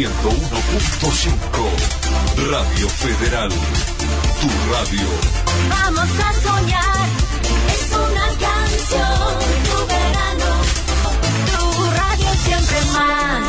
101.5. Radio Federal, tu radio. Vamos a soñar, es una canción, tu verano, tu radio siempre más.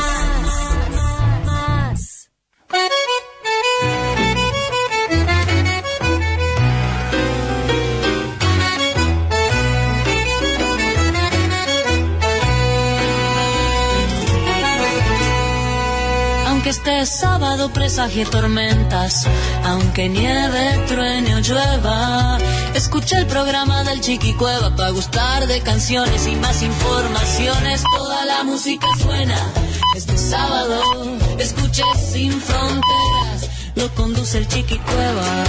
Aunque este sábado presagie tormentas, aunque nieve, truene o llueva, escucha el programa del Chiqui Cueva para gustar de canciones y más informaciones. Toda la música suena este sábado, escuche Sin Fronteras, lo conduce el Chiqui Cueva.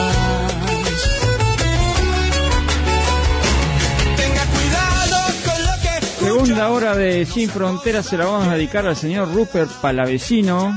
Segunda hora de Sin Fronteras se la vamos a dedicar al señor Rupert Palavecino,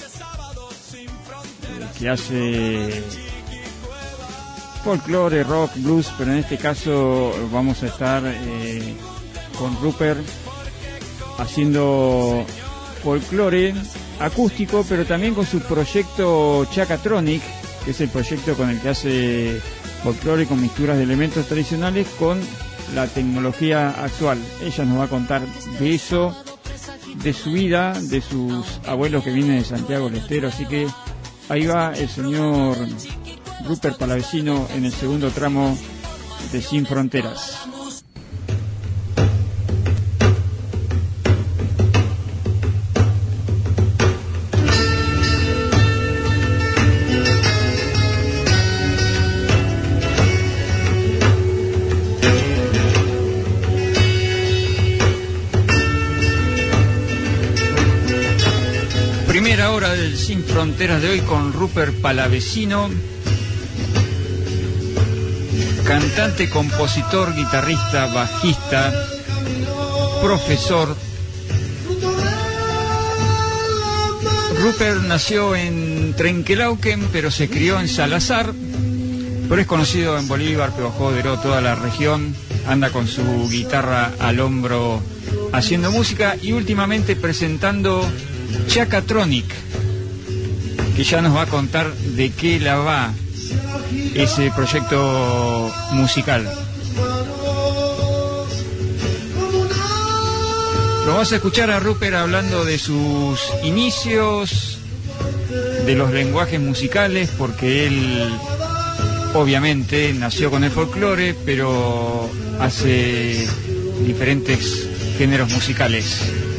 que hace folclore, rock, blues, pero en este caso vamos a estar con Rupert haciendo folclore acústico, pero también con su proyecto Chacatronic, que es el proyecto con el que hace folclore con mixturas de elementos tradicionales con la tecnología actual. Ella nos va a contar de eso, de su vida, de sus abuelos que vienen de Santiago del Estero, así que ahí va el señor Rupert Palavecino en el segundo tramo de Sin Fronteras. Primera hora del Sin Fronteras de hoy con Rupert Palavecino, cantante, compositor, guitarrista, bajista, profesor. Rupert nació en Trenquelauquen, pero se crió en Salazar, pero es conocido en Bolívar, Pehuajó, toda la región. Anda con su guitarra al hombro haciendo música y últimamente presentando Chacatronic, que ya nos va a contar de qué la va ese proyecto musical. Lo vas a escuchar a Rupert hablando de sus inicios, de los lenguajes musicales, porque él obviamente nació con el folclore, pero hace diferentes géneros musicales.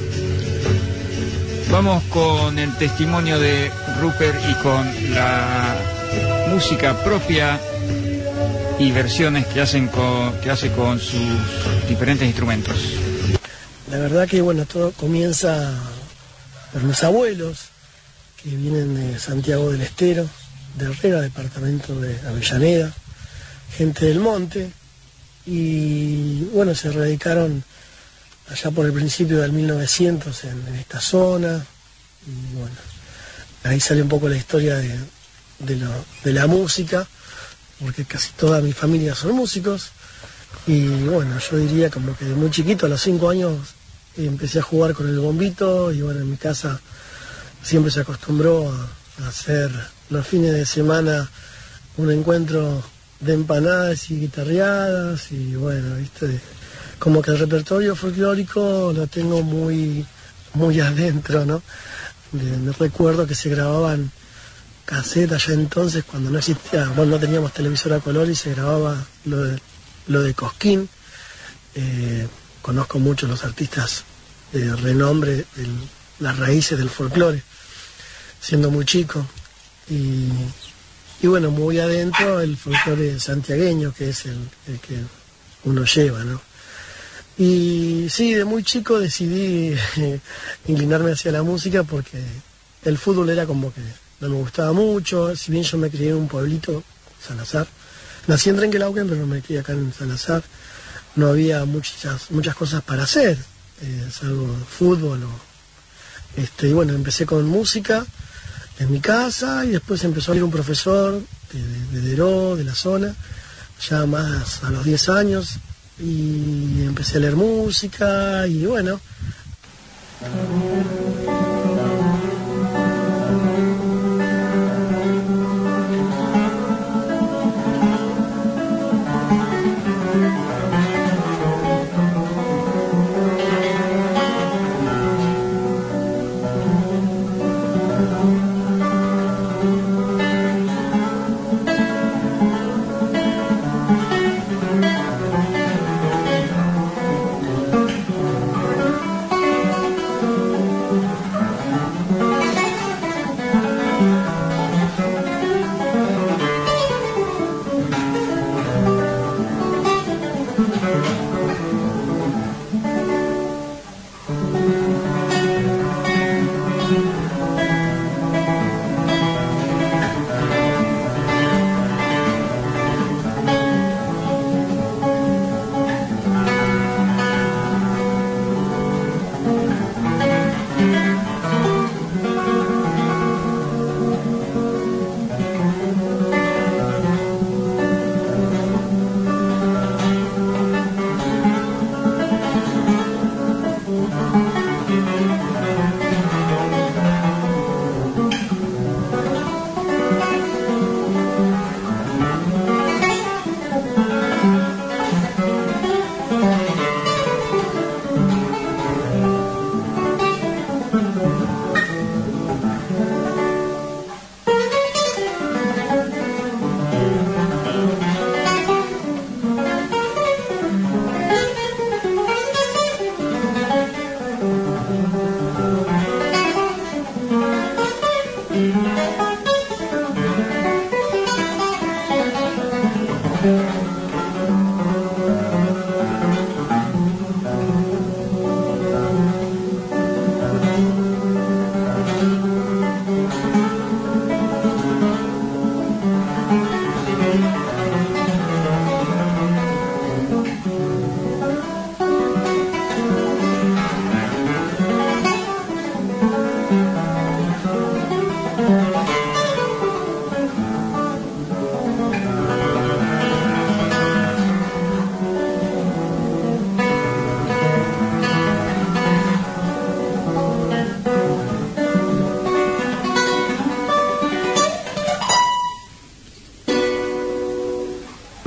Vamos con el testimonio de Rupert y con la música propia y versiones que hace con sus diferentes instrumentos. La verdad que bueno, todo comienza por mis abuelos, que vienen de Santiago del Estero, de Herrera, departamento de Avellaneda, gente del monte, y bueno, se radicaron allá por el principio del 1900 en esta zona, y bueno, ahí sale un poco la historia de la música, porque casi toda mi familia son músicos, y bueno, yo diría como que de muy chiquito, a los 5 años, empecé a jugar con el bombito, y bueno, en mi casa siempre se acostumbró a hacer los fines de semana un encuentro de empanadas y guitarreadas, y bueno, viste, como que el repertorio folclórico lo tengo muy, muy adentro, ¿no? Me recuerdo que se grababan casetas ya entonces, cuando no existía, bueno, no teníamos televisor a color y se grababa lo de Cosquín. Conozco mucho los artistas de renombre, las raíces del folclore, siendo muy chico. Y bueno, muy adentro el folclore santiagueño, que es el que uno lleva, ¿no? Y sí, de muy chico decidí inclinarme hacia la música porque el fútbol era como que no me gustaba mucho. Si bien yo me crié en un pueblito, Salazar, nací en Trenquelauquen, pero me crié acá en Salazar, no había muchas cosas para hacer, salvo fútbol. Y bueno, empecé con música en mi casa y después empezó a ir un profesor de Deró, de la zona, ya más a los 10 años, y empecé a leer música y bueno.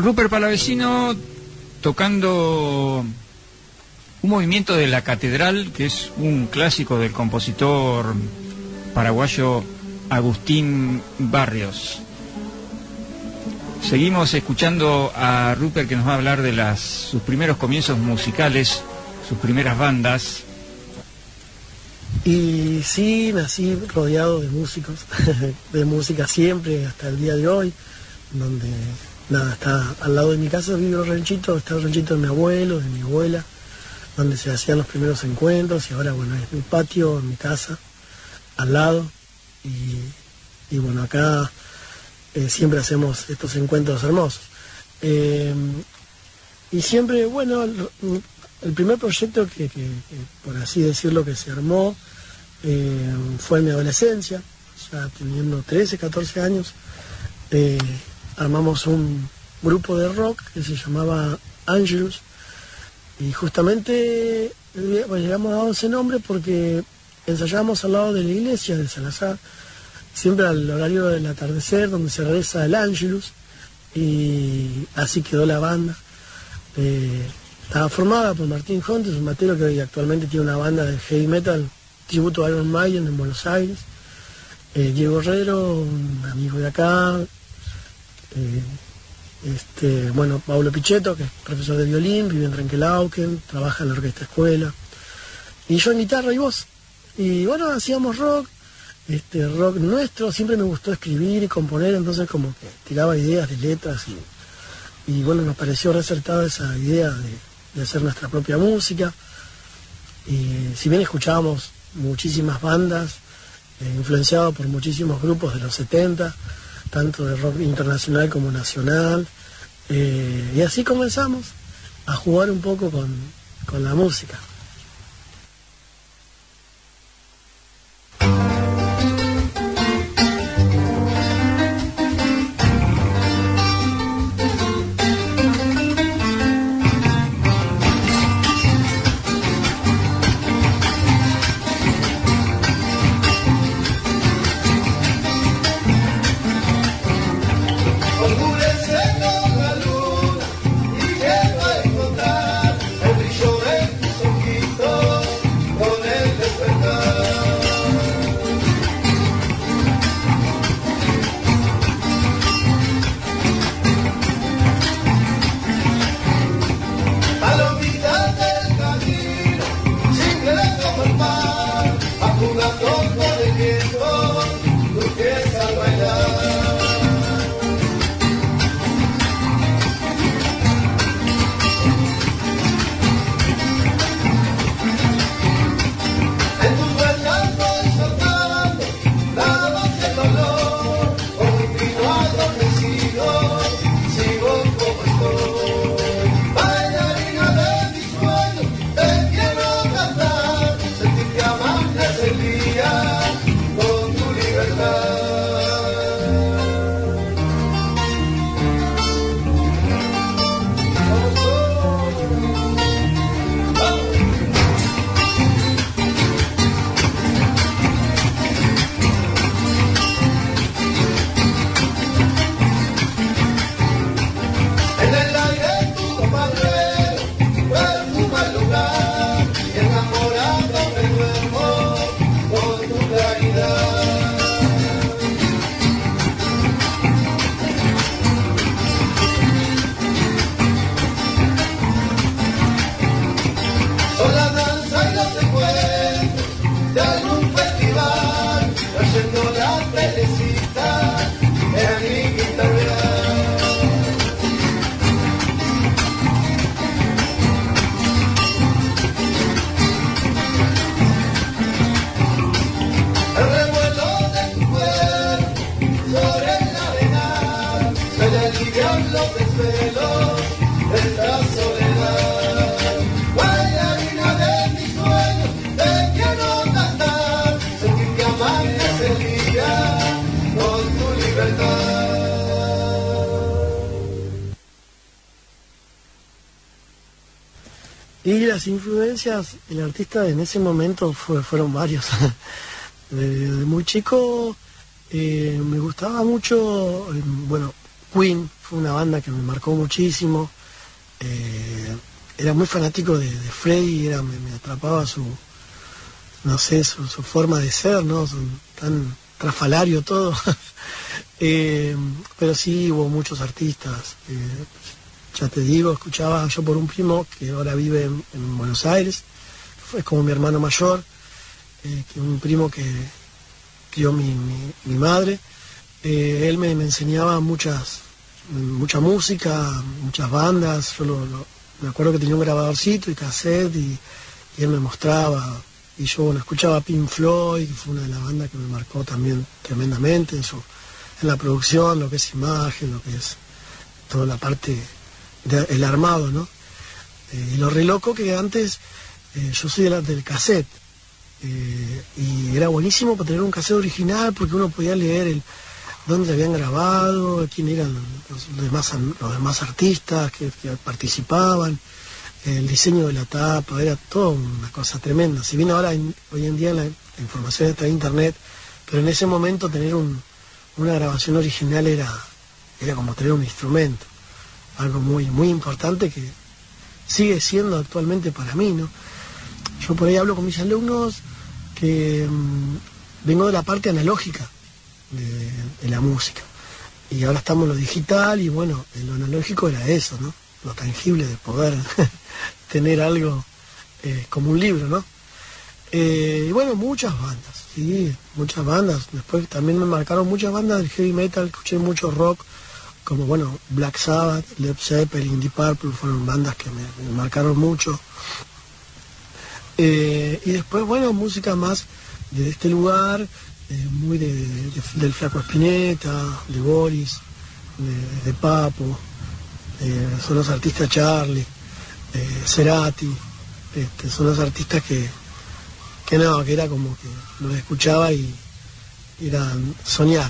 Rupert Palavecino tocando un movimiento de La Catedral, que es un clásico del compositor paraguayo Agustín Barrios. Seguimos escuchando a Rupert, que nos va a hablar de sus primeros comienzos musicales, sus primeras bandas. Y sí, nací rodeado de músicos, de música siempre, hasta el día de hoy, donde nada, está al lado de mi casa, vive el ranchito, está el ranchito de mi abuelo, de mi abuela, donde se hacían los primeros encuentros, y ahora bueno, es mi patio, mi casa, al lado, y bueno, acá siempre hacemos estos encuentros hermosos. Y siempre, bueno, el primer proyecto que por así decirlo, que se armó, fue en mi adolescencia, ya teniendo 13, 14 años, armamos un grupo de rock que se llamaba Angelus, y justamente llegamos a ese nombre porque ensayábamos al lado de la iglesia de Salazar, siempre al horario del atardecer, donde se realiza el Angelus, y así quedó la banda. Estaba formada por Martín Hontes, un batero que hoy actualmente tiene una banda de heavy metal, tributo a Iron Maiden en Buenos Aires, Diego Herrero, un amigo de acá, bueno, Pablo Pichetto, que es profesor de violín, vive en Trenquelauquen, trabaja en la orquesta escuela, y yo en guitarra y voz. Y bueno, hacíamos rock, rock nuestro. Siempre me gustó escribir y componer, entonces como que tiraba ideas de letras, y bueno, nos pareció resaltada esa idea de hacer nuestra propia música. Y si bien escuchábamos muchísimas bandas, influenciados por muchísimos grupos de los 70, tanto de rock internacional como nacional, y así comenzamos a jugar un poco con la música. Y las influencias del artista en ese momento fueron varios. Desde muy chico me gustaba mucho, bueno, Queen fue una banda que me marcó muchísimo. Era muy fanático de Freddie, me atrapaba su forma de ser, ¿no? Tan trafalario todo. Pero sí hubo muchos artistas. Ya te digo, escuchaba yo por un primo que ahora vive en Buenos Aires, fue como mi hermano mayor, que un primo que crió mi madre. Él me enseñaba mucha música, muchas bandas. Yo me acuerdo que tenía un grabadorcito y cassette y él me mostraba. Y yo escuchaba Pink Floyd, que fue una de las bandas que me marcó también tremendamente en la producción, lo que es imagen, lo que es toda la parte del armado, ¿no? Y lo re loco que antes, yo soy del cassette, y era buenísimo para tener un cassette original porque uno podía leer dónde habían grabado, quién eran los demás artistas que participaban, el diseño de la tapa, era todo una cosa tremenda. Si bien ahora, hoy en día la información está en internet, pero en ese momento tener una grabación original era como tener un instrumento, algo muy, muy importante que sigue siendo actualmente para mí, ¿no? Yo por ahí hablo con mis alumnos que vengo de la parte analógica de la música, y ahora estamos en lo digital, y bueno, en lo analógico era eso, ¿no? Lo tangible de poder tener algo como un libro, ¿no? Y bueno, muchas bandas, sí, muchas bandas. Después también me marcaron muchas bandas del heavy metal, escuché mucho rock, como bueno, Black Sabbath, Led Zeppelin, Deep Purple, fueron bandas que me marcaron mucho. Y después, bueno, música más de este lugar, muy del Flaco Spinetta, de Boris, de Papo, son los artistas Charlie, Cerati, son los artistas que era como que los escuchaba y era soñar.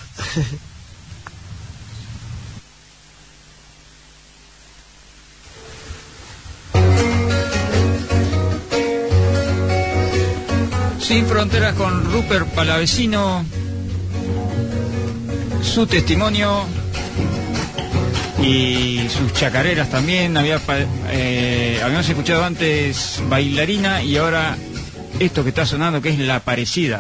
Sin Fronteras con Rupert Palavecino, su testimonio y sus chacareras también. Habíamos escuchado antes Bailarina y ahora esto que está sonando, que es La Parecida.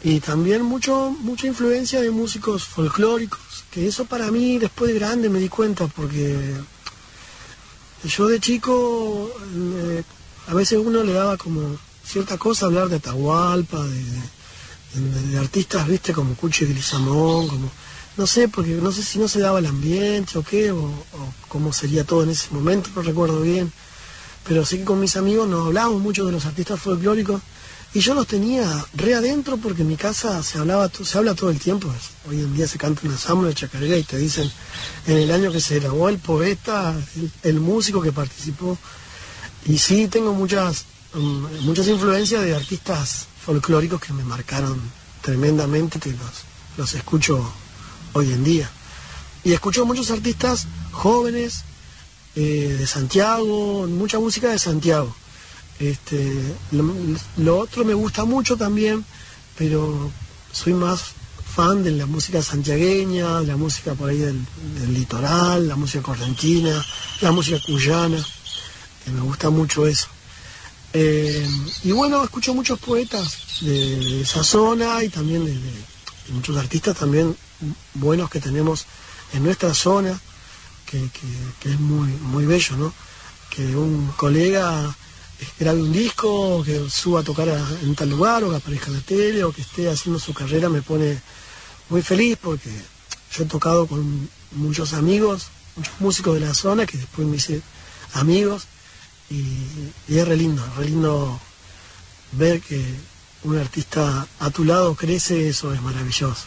Y también mucha influencia de músicos folclóricos, que eso para mí después de grande me di cuenta, porque yo de chico a veces uno le daba como cierta cosa hablar de Atahualpa, de artistas, viste, como Cuchi Leguizamón, como no sé, porque no sé si no se daba el ambiente o qué, o cómo sería todo en ese momento, no recuerdo bien, pero sí que con mis amigos nos hablábamos mucho de los artistas folclóricos. Y yo los tenía re adentro porque en mi casa se habla todo el tiempo. Hoy en día se canta una zambra de chacarera y te dicen en el año que se grabó el poeta, el músico que participó. Y sí, tengo muchas influencias de artistas folclóricos que me marcaron tremendamente, que los escucho hoy en día. Y escucho muchos artistas jóvenes de Santiago, mucha música de Santiago. Lo otro me gusta mucho también, pero soy más fan de la música santiagueña, de la música por ahí del litoral, la música correntina, la música cuyana, que me gusta mucho eso. Y bueno, escucho muchos poetas de esa zona y también de muchos artistas también buenos que tenemos en nuestra zona, que es muy, muy bello, ¿no? Que un colega grabe un disco, o que suba a tocar en tal lugar, o que aparezca en la tele, o que esté haciendo su carrera, me pone muy feliz, porque yo he tocado con muchos amigos, muchos músicos de la zona, que después me hice amigos, y es re lindo ver que un artista a tu lado crece, eso es maravilloso.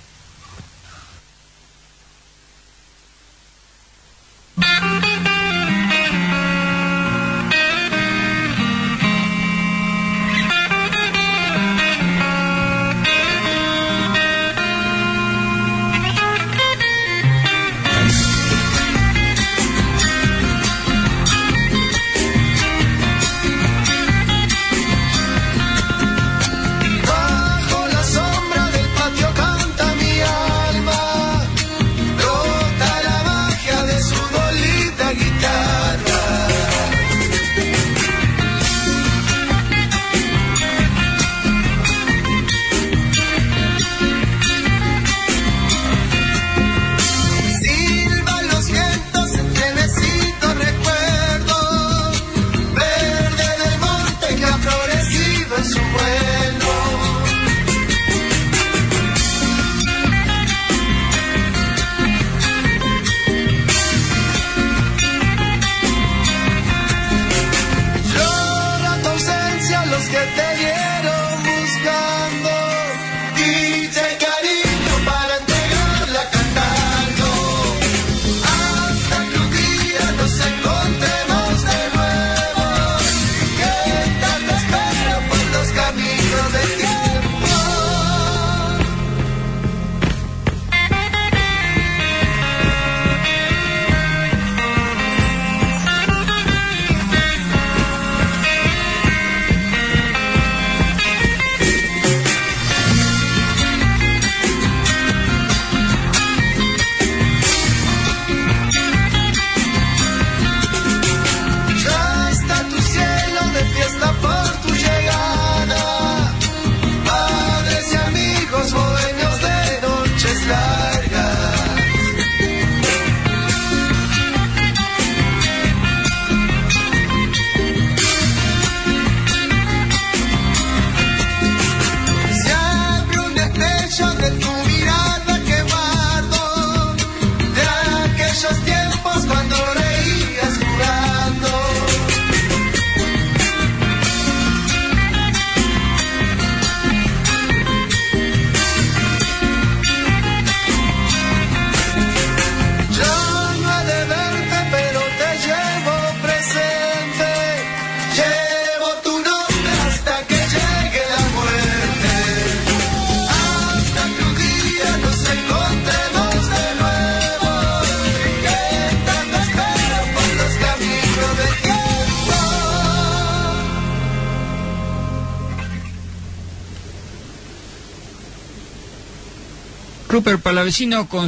Rupert Palavecino con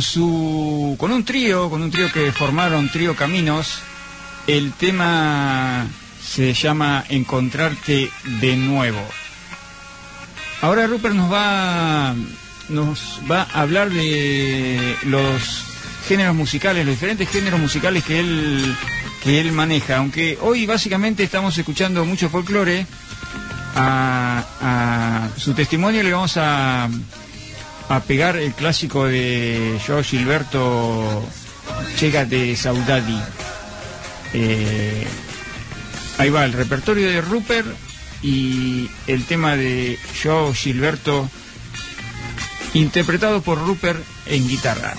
un trío que formaron, Trío Caminos. El tema se llama Encontrarte de Nuevo. Ahora Rupert nos va a hablar de los géneros musicales, los diferentes géneros musicales que él maneja. Aunque hoy básicamente estamos escuchando mucho folclore, a su testimonio le vamos a pegar el clásico de Joao Gilberto, Chégate Saudade. Ahí va el repertorio de Rupert y el tema de Joao Gilberto, interpretado por Rupert en guitarra.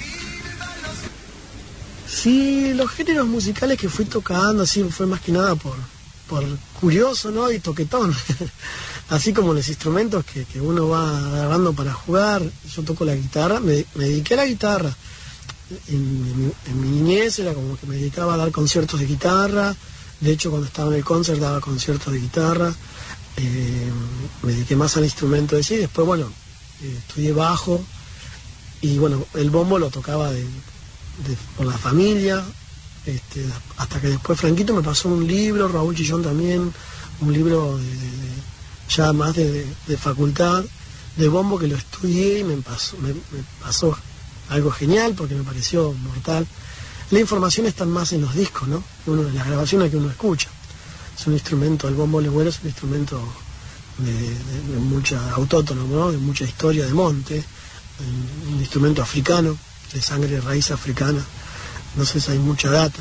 Sí, los géneros musicales que fui tocando así fue más que nada por curioso, ¿no? Y toquetón. Así como los instrumentos que uno va agarrando para jugar. Yo toco la guitarra, me dediqué a la guitarra. En mi niñez era como que me dedicaba a dar conciertos de guitarra. De hecho, cuando estaba en el concert daba conciertos de guitarra. Me dediqué más al instrumento de sí. Después, bueno, estudié bajo. Y bueno, el bombo lo tocaba por la familia. Hasta que después Franquito me pasó un libro, Raúl Chillón también, un libro ya más de facultad, de bombo, que lo estudié y me pasó algo genial porque me pareció mortal. La información está más en los discos, ¿no? En las grabaciones que uno escucha. Es un instrumento, el bombo legüero es un instrumento de mucha autótono, ¿no? De mucha historia de monte, un instrumento africano, de sangre raíz africana. Entonces hay mucha data.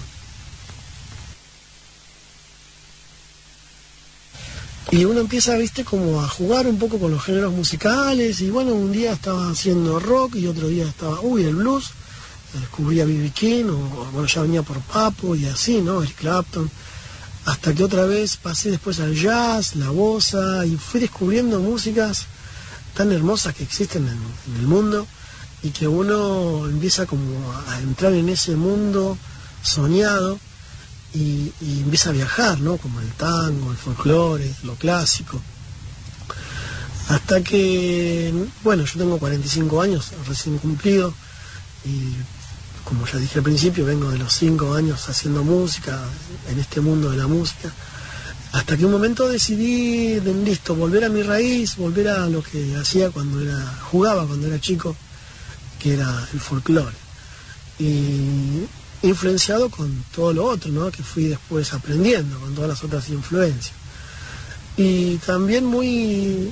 Y uno empieza, viste, como a jugar un poco con los géneros musicales. Y bueno, un día estaba haciendo rock y otro día estaba, el blues. Descubrí a B.B. King, bueno, ya venía por Papo y así, ¿no? Eric Clapton. Hasta que otra vez pasé después al jazz, la bossa, y fui descubriendo músicas tan hermosas que existen en el mundo. Y que uno empieza como a entrar en ese mundo soñado y empieza a viajar, ¿no? Como el tango, el folclore, lo clásico. Hasta que, bueno, yo tengo 45 años recién cumplido y, como ya dije al principio, vengo de los 5 años haciendo música, en este mundo de la música. Hasta que un momento decidí, volver a mi raíz, volver a lo que hacía jugaba cuando era chico, que era el folclore, y influenciado con todo lo otro, ¿no? Que fui después aprendiendo, con todas las otras influencias, y también muy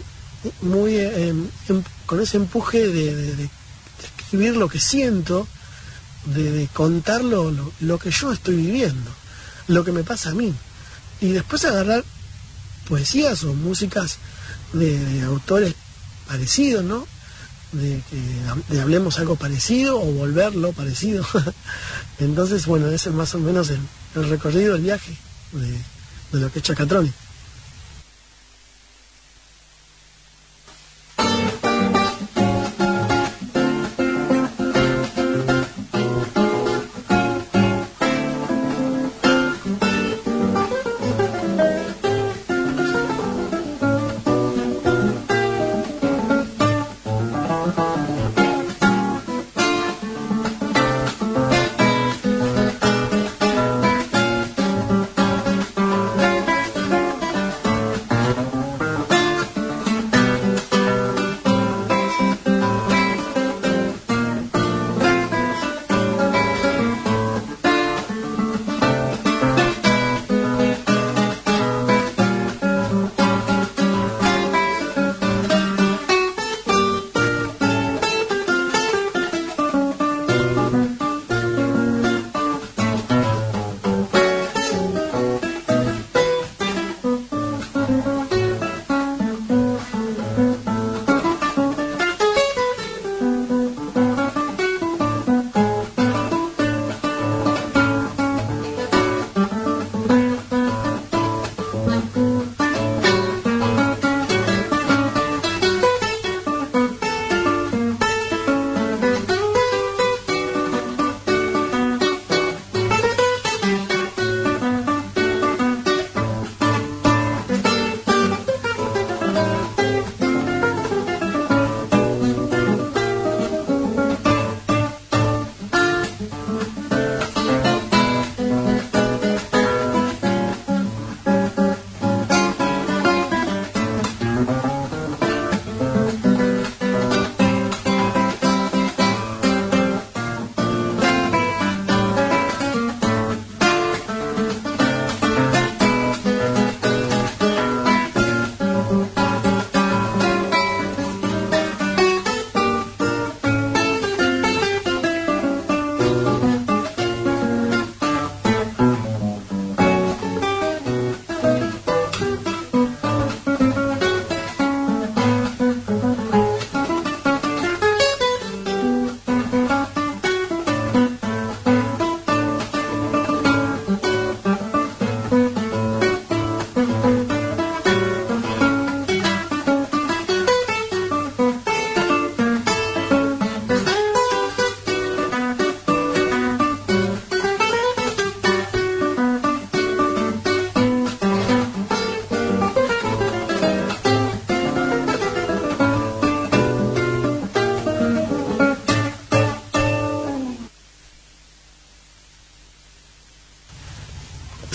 con ese empuje de escribir lo que siento, de contar lo que yo estoy viviendo, lo que me pasa a mí, y después agarrar poesías o músicas de autores parecidos, ¿no? De hablemos algo parecido o volverlo parecido. Entonces, bueno, ese es más o menos el recorrido, el viaje de lo que es Chacatronic.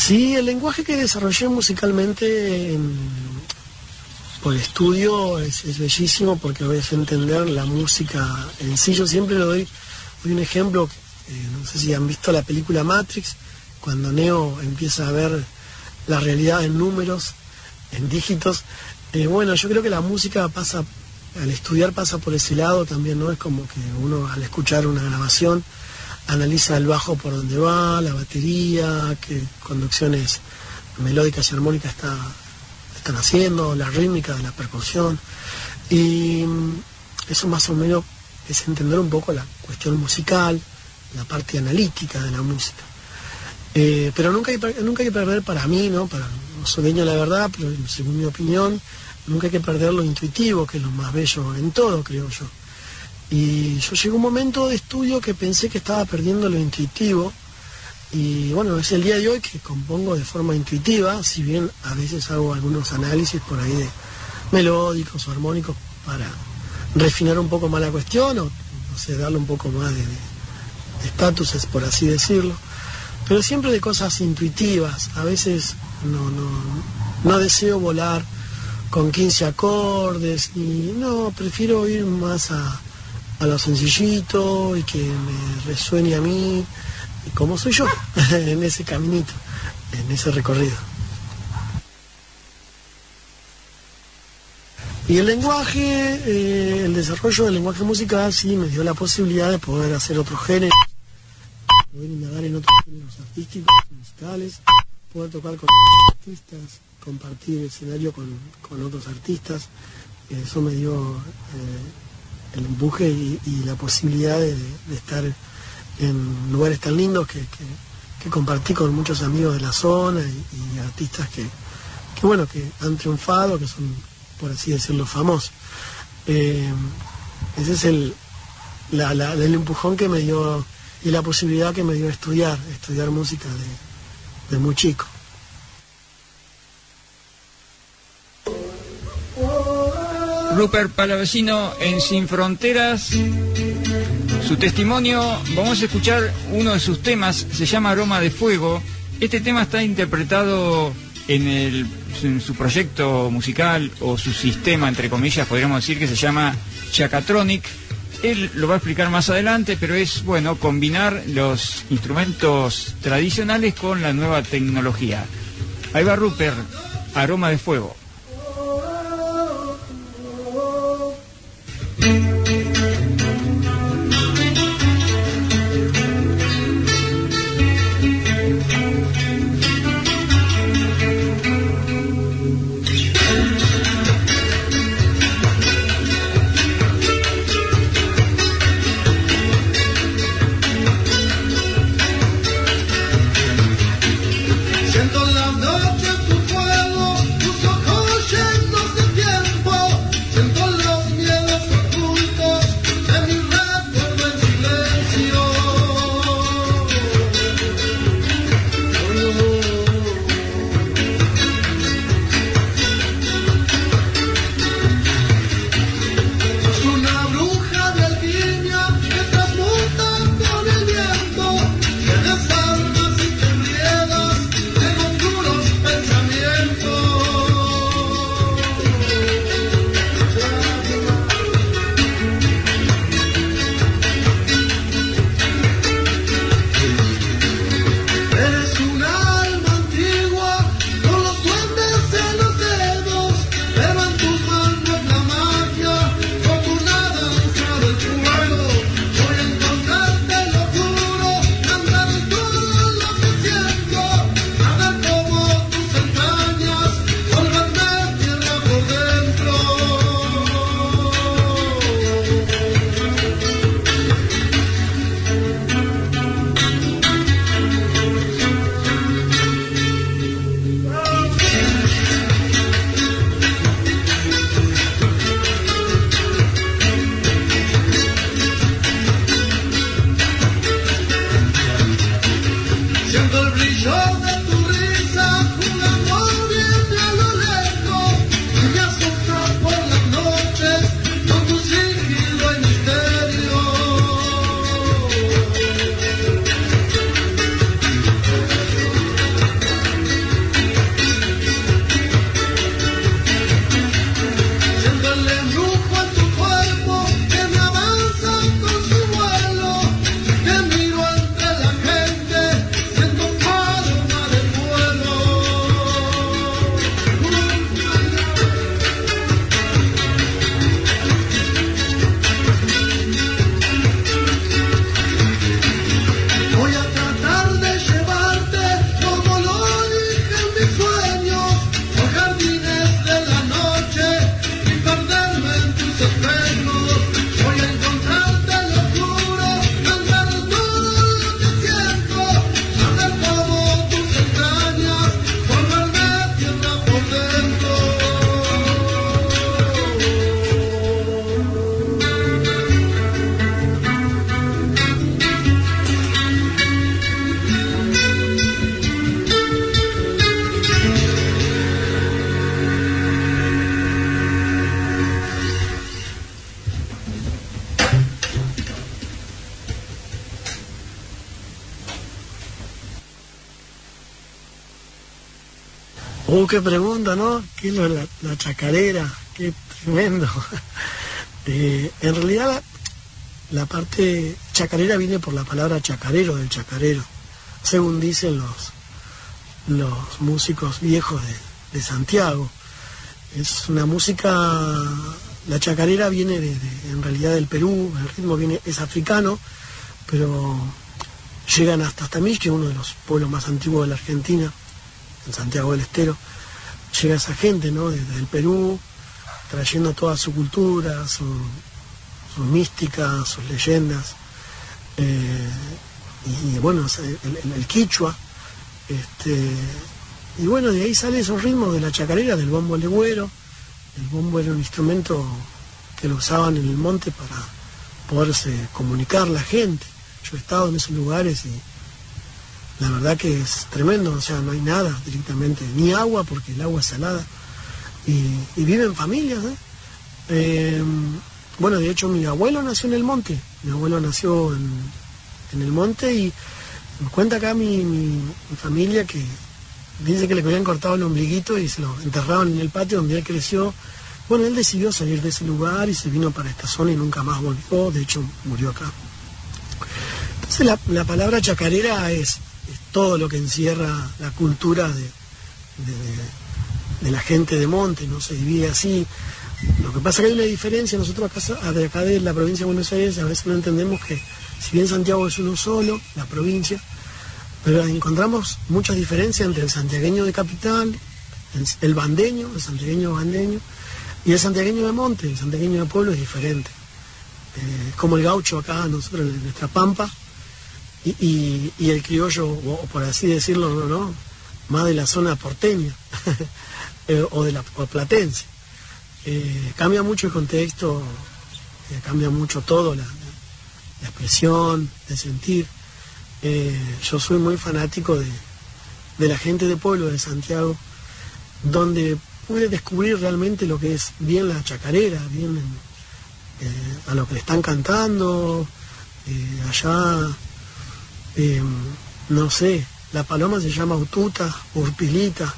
Sí, el lenguaje que desarrollé musicalmente por estudio es bellísimo, porque lo ves entender la música en sí. Yo siempre le doy un ejemplo, no sé si han visto la película Matrix, cuando Neo empieza a ver la realidad en números, en dígitos. Bueno, yo creo que la música al estudiar pasa por ese lado también, ¿no? Es como que uno al escuchar una grabación analiza el bajo por dónde va, la batería, qué conducciones melódicas y armónicas están haciendo, la rítmica de la percusión. Y eso más o menos es entender un poco la cuestión musical, la parte analítica de la música. Pero nunca hay que perder, para mí, ¿no? No soy dueño de la verdad, pero según mi opinión, nunca hay que perder lo intuitivo, que es lo más bello en todo, creo yo. Y yo llegué a un momento de estudio que pensé que estaba perdiendo lo intuitivo, y bueno, es el día de hoy que compongo de forma intuitiva, si bien a veces hago algunos análisis por ahí de melódicos o armónicos para refinar un poco más la cuestión, o no sé, darle un poco más de estatus, por así decirlo, pero siempre de cosas intuitivas. A veces no deseo volar con 15 acordes, y no, prefiero ir más a lo sencillito y que me resuene a mí, y como soy yo, en ese caminito, en ese recorrido. Y el lenguaje, el desarrollo del lenguaje musical sí me dio la posibilidad de poder hacer otros géneros, poder indagar en otros géneros artísticos, musicales, poder tocar con artistas, compartir escenario con otros artistas. Eso me dio el empuje y la posibilidad de estar en lugares tan lindos que compartí con muchos amigos de la zona y artistas que han triunfado, que son, por así decirlo, famosos. Ese es el empujón que me dio y la posibilidad que me dio estudiar música de muy chico. Rupert Palavecino en Sin Fronteras, su testimonio. Vamos a escuchar uno de sus temas, se llama Aroma de Fuego. Este tema está interpretado en su proyecto musical, o su sistema, entre comillas, podríamos decir, que se llama Chacatronic. Él lo va a explicar más adelante, pero es bueno combinar los instrumentos tradicionales con la nueva tecnología. Ahí va Rupert, Aroma de Fuego. Siento la noche tu fuego, tus ojos llenos de Qué pregunta, ¿no? ¿Qué es la chacarera? Qué tremendo. En realidad la parte chacarera viene por la palabra chacarero, del chacarero, según dicen los músicos viejos de Santiago. Es una música, la chacarera viene en realidad del Perú, el ritmo es africano, pero llegan hasta Tamich, que es uno de los pueblos más antiguos de la Argentina, en Santiago del Estero. Llega esa gente, ¿no?, desde el Perú, trayendo toda su cultura, sus místicas, sus leyendas, y bueno, el quichua, y bueno, de ahí salen esos ritmos de la chacarera, del bombo legüero. El bombo era un instrumento que lo usaban en el monte para poderse comunicar la gente. Yo he estado en esos lugares y la verdad que es tremendo, o sea, no hay nada directamente, ni agua porque el agua es salada, y viven familias, bueno, de hecho mi abuelo nació en el monte, en el monte, y me cuenta acá mi familia que dice que le habían cortado el ombliguito y se lo enterraban en el patio donde él creció. Bueno, él decidió salir de ese lugar y se vino para esta zona y nunca más volvió, de hecho murió acá. Entonces la palabra chacarera es todo lo que encierra la cultura de la gente de monte, no se divide así. Lo que pasa es que hay una diferencia, nosotros acá de la provincia de Buenos Aires a veces no entendemos que si bien Santiago es uno solo, la provincia, pero encontramos muchas diferencias entre el santiagueño de capital, el bandeño, el santiagueño bandeño, y el santiagueño de monte, el santiagueño de pueblo es diferente. Como el gaucho acá, nosotros en nuestra pampa, y el criollo, o por así decirlo, ¿no?, más de la zona porteña, o platense. Cambia mucho el contexto, cambia mucho todo, la expresión, el sentir. Yo soy muy fanático de la gente de pueblo de Santiago, donde pude descubrir realmente lo que es bien la chacarera, bien a lo que le están cantando, allá, no sé, la paloma se llama ututa, urpilita,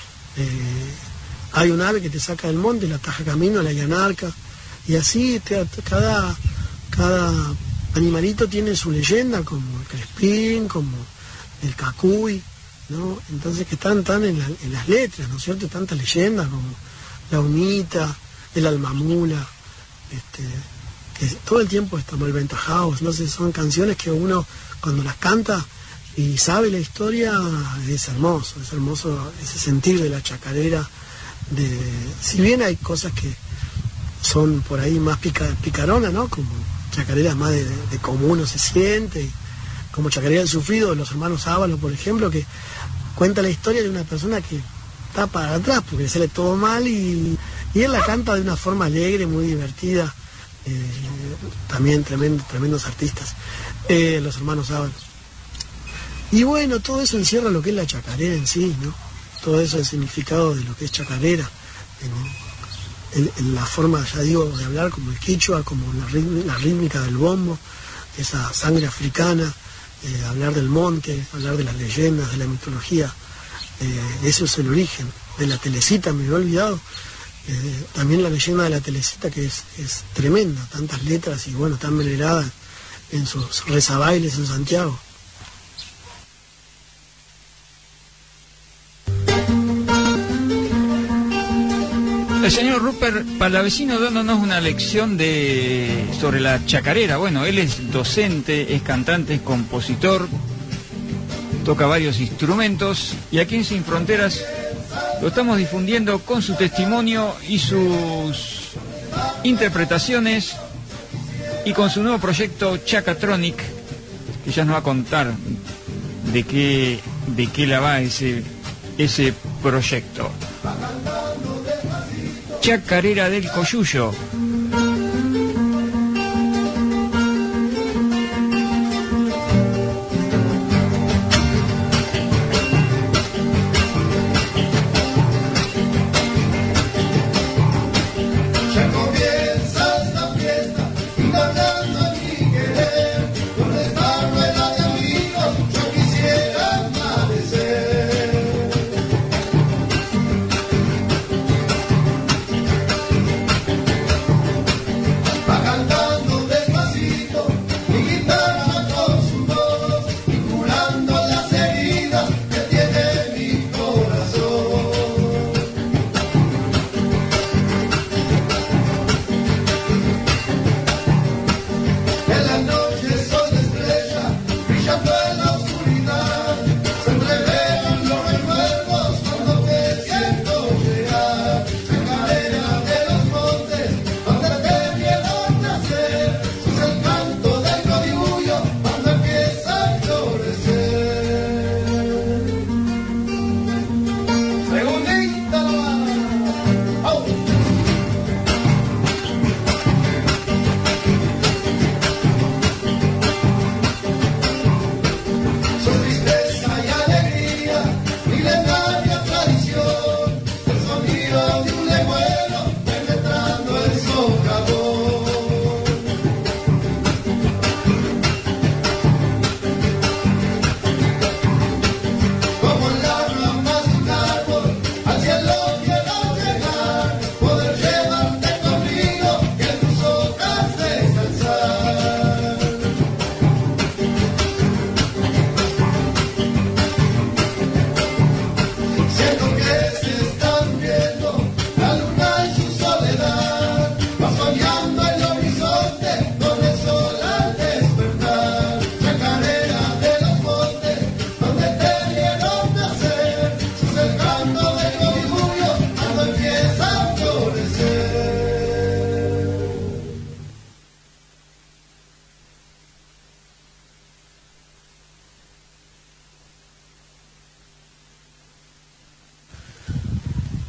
hay un ave que te saca del monte, la taja camino, la llanarca, y así cada animalito tiene su leyenda, como el crespín, como el cacuy, ¿no? Entonces que están en las letras, ¿no es cierto? Tantas leyendas como la unita, el almamula, que todo el tiempo estamos malventajados, no sé, son canciones que uno cuando las canta y sabe la historia es hermoso ese sentir de la chacarera, si bien hay cosas que son por ahí más picaronas, ¿no?, como chacareras más de cómo uno se siente, como Chacarera del Sufrido de los hermanos Ábalos, por ejemplo, que cuenta la historia de una persona que está para atrás porque le sale todo mal y él la canta de una forma alegre, muy divertida. También tremendos artistas, los hermanos Ábalos. Y bueno, todo eso encierra lo que es la chacarera en sí, ¿no? Todo eso, el significado de lo que es chacarera, en la forma, ya digo, de hablar, como el quichua, como la rítmica del bombo, esa sangre africana, hablar del monte, hablar de las leyendas, de la mitología, eso es el origen. De la Telecita, me había olvidado, también la leyenda de la Telecita, que es tremenda, tantas letras y bueno, tan venerada en sus rezabailes en Santiago. El señor Rupert Palavecino dándonos una lección sobre la chacarera. Bueno, él es docente, es cantante, es compositor, toca varios instrumentos y aquí en Sin Fronteras lo estamos difundiendo con su testimonio y sus interpretaciones y con su nuevo proyecto Chacatronic, que ya nos va a contar de qué la va ese proyecto. Chacarera del Coyuyo.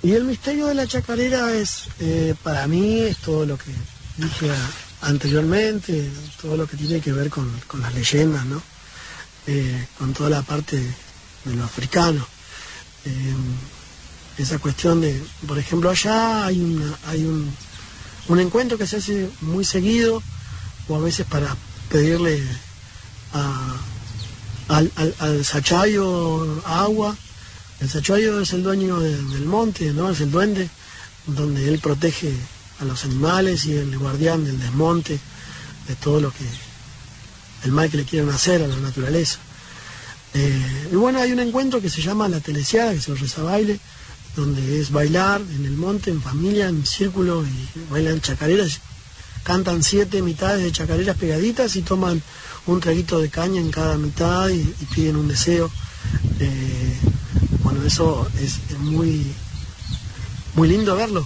Y el misterio de la chacarera es, para mí, es todo lo que dije anteriormente, todo lo que tiene que ver con las leyendas, ¿no? Con toda la parte de lo africano. Esa cuestión de, por ejemplo, allá hay un encuentro que se hace muy seguido, o a veces para pedirle al sachayo agua. El sachayo es el dueño del monte, ¿no? Es el duende, donde él protege a los animales y el guardián del desmonte, de todo lo que, el mal que le quieren hacer a la naturaleza. Y bueno, hay un encuentro que se llama la telesiada, que es el rezabaile, donde es bailar en el monte, en familia, en círculo, y bailan chacareras, cantan 7 mitades de chacareras pegaditas y toman un traguito de caña en cada mitad y piden un deseo. Bueno, eso es muy, muy lindo verlo.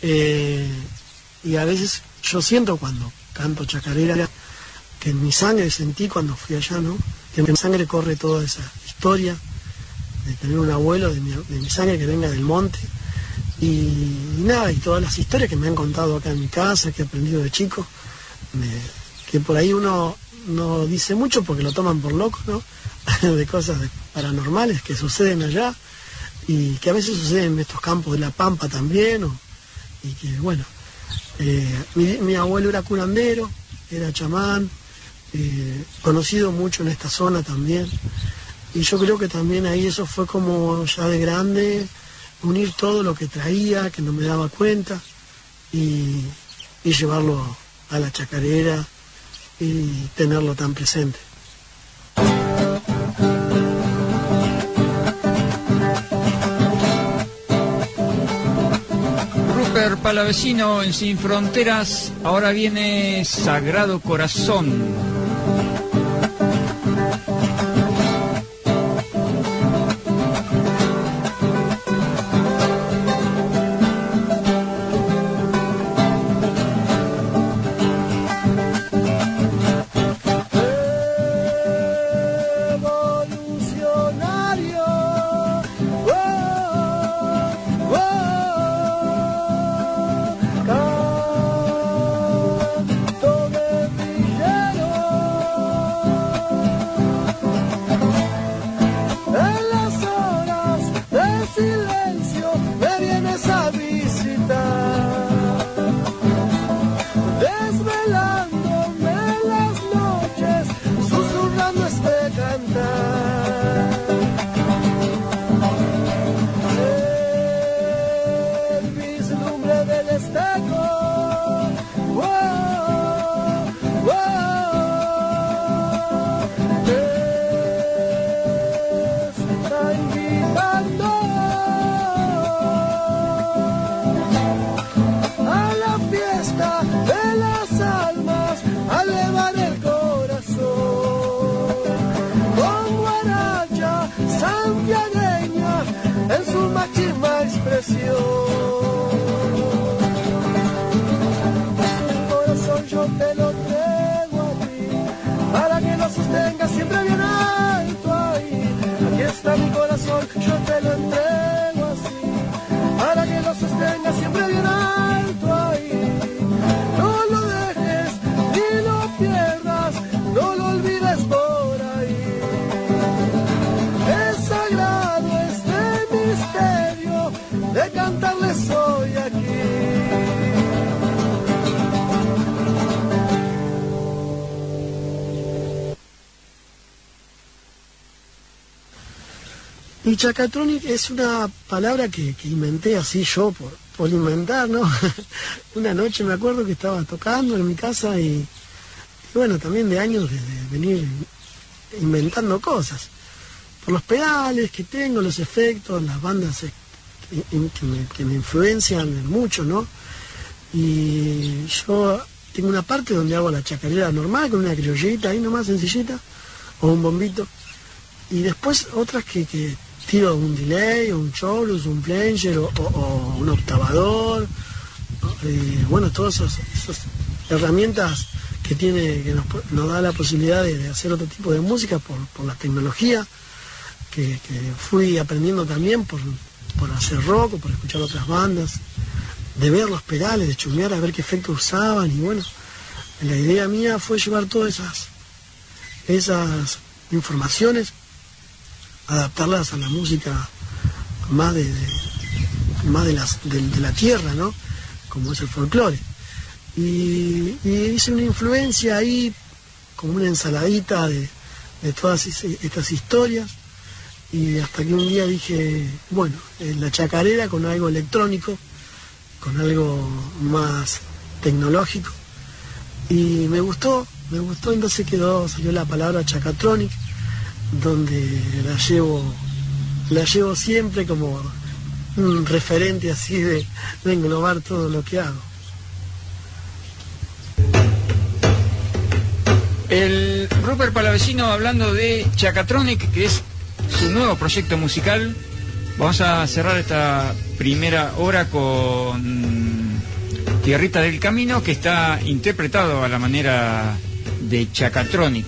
Y a veces yo siento cuando canto chacarera, que en mi sangre sentí cuando fui allá, ¿no? Que en mi sangre corre toda esa historia de tener un abuelo de mi sangre que venga del monte. Y nada, y todas las historias que me han contado acá en mi casa, que he aprendido de chico, que por ahí uno no dice mucho porque lo toman por loco, ¿no? De cosas paranormales que suceden allá y que a veces suceden en estos campos de la Pampa también, y que bueno, mi abuelo era curandero, era chamán, conocido mucho en esta zona también, y yo creo que también ahí eso fue como ya de grande, unir todo lo que traía, que no me daba cuenta, y llevarlo a la chacarera y tenerlo tan presente. Rupert Palavecino en Sin Fronteras. Ahora viene Sagrado Corazón. Y chacatronic es una palabra que inventé así yo, por inventar, ¿no? Una noche me acuerdo que estaba tocando en mi casa y bueno, también de años de venir inventando cosas. Por los pedales que tengo, los efectos, las bandas que me influencian mucho, ¿no? Y yo tengo una parte donde hago la chacarera normal, con una criollita ahí nomás, sencillita, o un bombito. Y después otras que tiro un delay, o un chorus, un flanger, o un octavador. Bueno, todas esas herramientas que nos da la posibilidad de hacer otro tipo de música por la tecnología, que fui aprendiendo también por por hacer rock o por escuchar otras bandas, de ver los pedales, de chusmear a ver qué efectos usaban, y bueno, la idea mía fue llevar todas esas informaciones, adaptarlas a la música más de la tierra, ¿no? Como es el folclore. Y hice una influencia ahí, como una ensaladita de todas estas historias, y hasta que un día dije, bueno, la chacarera con algo electrónico, con algo más tecnológico, y me gustó, entonces salió la palabra chacatronic, donde la llevo siempre como un referente así de englobar todo lo que hago. El Rupert Palavecino hablando de Chacatronic, que es su nuevo proyecto musical. Vamos a cerrar esta primera hora con Tierrita del Camino, que está interpretado a la manera de Chacatronic.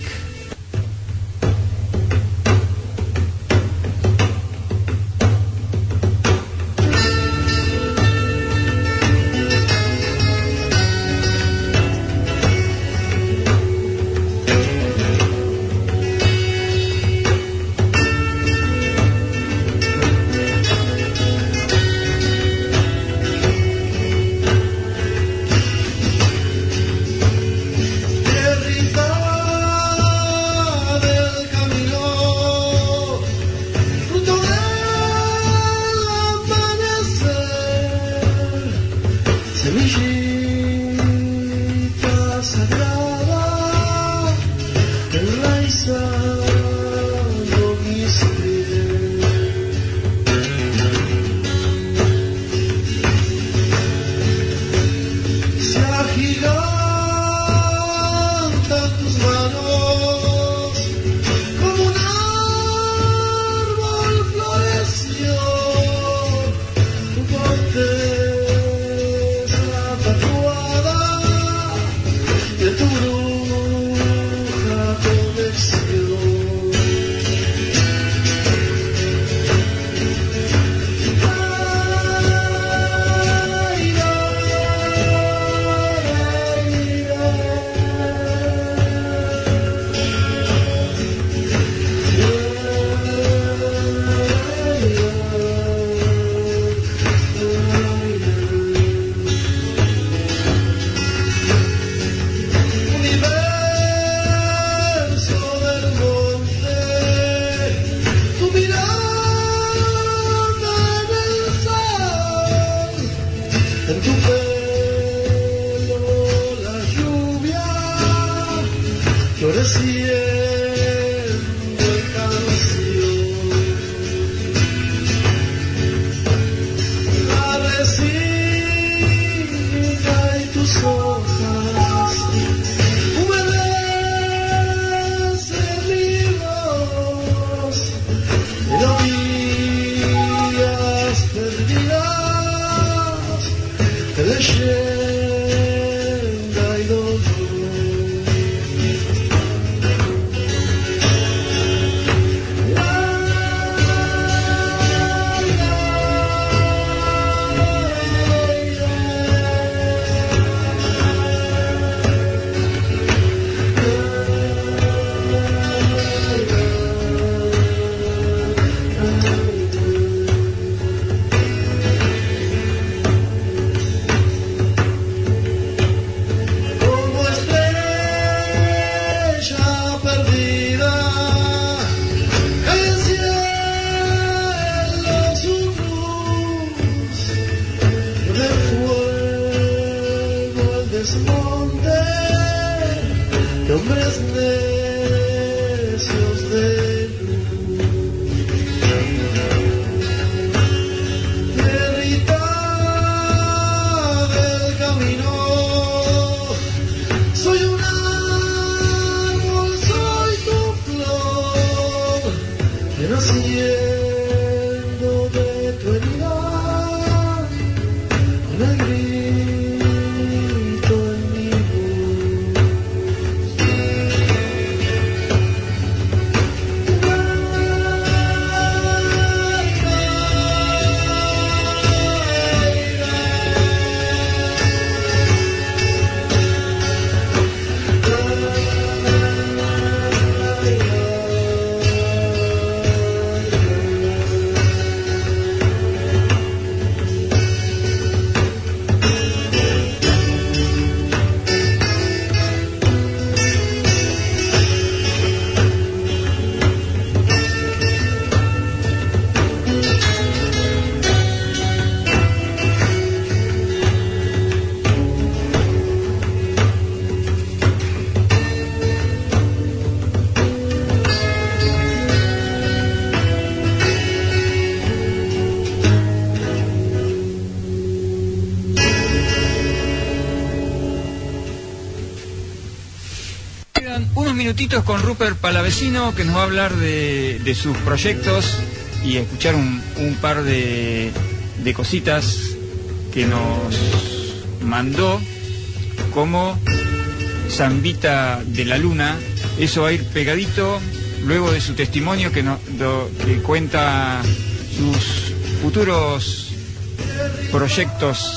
unos minutitos con Rupert Palavecino, que nos va a hablar de sus proyectos y escuchar un par de cositas que nos mandó, como Zambita de la Luna. Eso va a ir pegadito luego de su testimonio que cuenta sus futuros proyectos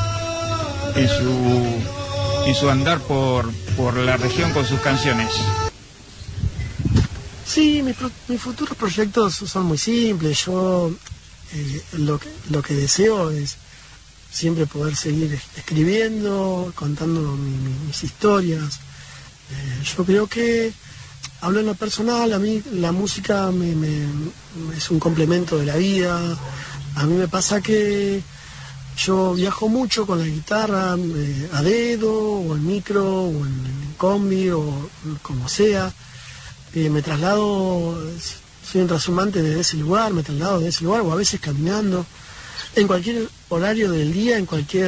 en su andar por la región con sus canciones. Sí, mis futuros proyectos son muy simples. Yo lo que deseo es siempre poder seguir escribiendo, contando mis historias. Yo creo que, hablo en lo personal, a mí la música es un complemento de la vida. A mí me pasa que yo viajo mucho con la guitarra, a dedo, o en micro, o en combi, o como sea. Me traslado, soy un transhumante desde ese lugar, me traslado desde ese lugar, o a veces caminando, en cualquier horario del día, en cualquier,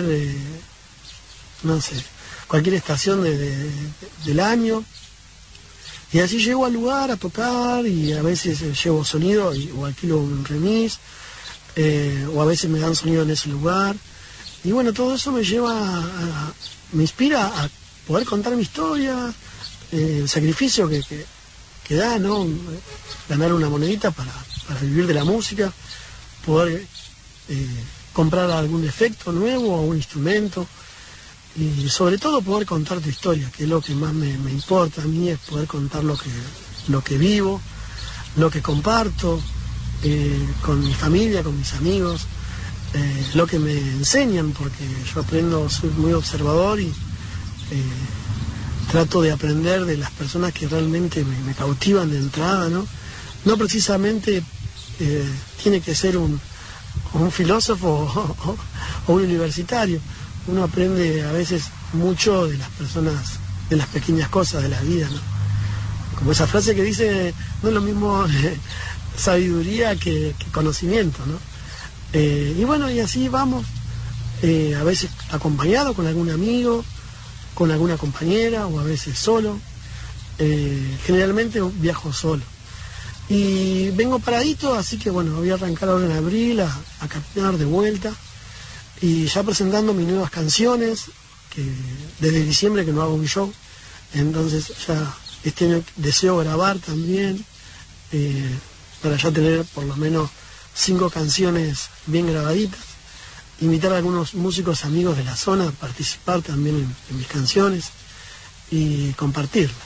cualquier estación del año. Y así llego al lugar a tocar, y a veces llevo sonido o alquilo un remis, o a veces me dan sonido en ese lugar. Y bueno, todo eso me me inspira a poder contar mi historia, el sacrificio que da, ¿no? Ganar una monedita para vivir de la música, poder comprar algún efecto nuevo o un instrumento, y sobre todo poder contar tu historia, que es lo que más me importa a mí, es poder contar lo que vivo, lo que comparto con mi familia, con mis amigos, lo que me enseñan, porque yo aprendo, soy muy observador y trato de aprender de las personas que realmente me cautivan de entrada, ¿no? No precisamente tiene que ser un filósofo o un universitario. Uno aprende a veces mucho de las personas, de las pequeñas cosas de la vida, ¿no? Como esa frase que dice, no es lo mismo sabiduría que conocimiento, ¿no? Y bueno, y así vamos, a veces acompañado con algún amigo, con alguna compañera, o a veces solo. Generalmente viajo solo. Y vengo paradito, así que bueno, voy a arrancar ahora en abril a caminar de vuelta, y ya presentando mis nuevas canciones, que desde diciembre que no hago un show, entonces ya este año deseo grabar también, para ya tener por lo menos 5 canciones bien grabaditas, invitar a algunos músicos amigos de la zona a participar también en mis canciones y compartirlas.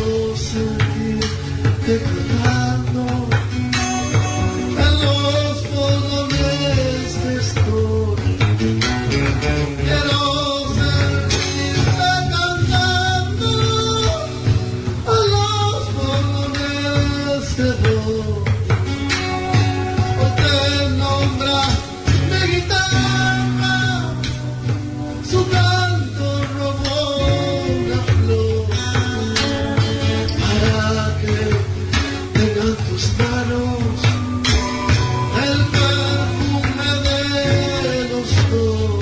quiero sentirte cantando en los fogones de estoy. Quiero sentirte cantando en los fogones de estoy. Te nombra mi guitarra, su canto robó una flor, para que tengan tus manos el perfume de los dos,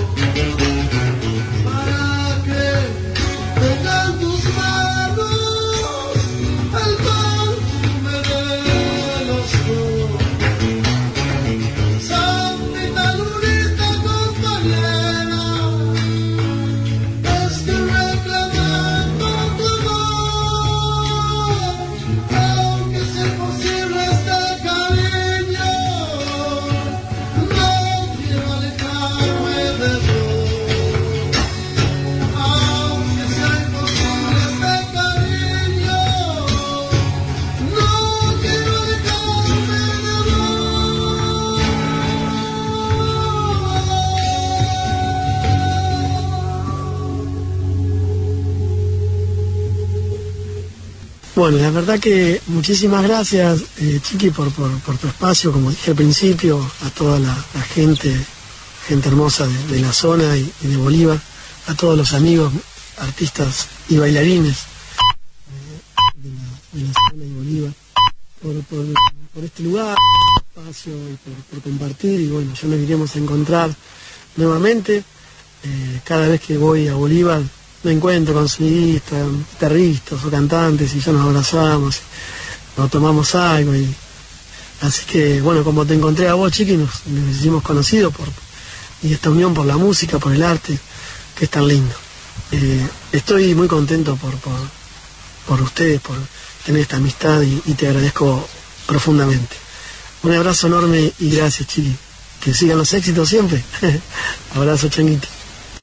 para que tengan tus manos el perfume de los dos. Santita Lunita compañera, estoy reclamando tu amor, aunque sea imposible este cariño, no quiero alejarme de vos. Aunque sea imposible este cariño, no quiero alejarme de Bueno, la verdad que muchísimas gracias, Chiqui, por tu espacio, como dije al principio, a toda la gente hermosa de la zona y de Bolívar, a todos los amigos, artistas y bailarines de la zona de Bolívar, por este lugar, por este espacio y por compartir. Y bueno, ya nos iremos a encontrar nuevamente. Cada vez que voy a Bolívar me encuentro con sonidistas, guitarristas o cantantes y ya nos abrazamos, nos tomamos algo. Así que bueno, como te encontré a vos, Chiqui, nos hicimos conocidos y esta unión por la música, por el arte, que es tan lindo. Estoy muy contento por ustedes, por tener esta amistad y te agradezco profundamente. Un abrazo enorme y gracias, Chiqui. Que sigan los éxitos siempre. Abrazo, Changuito.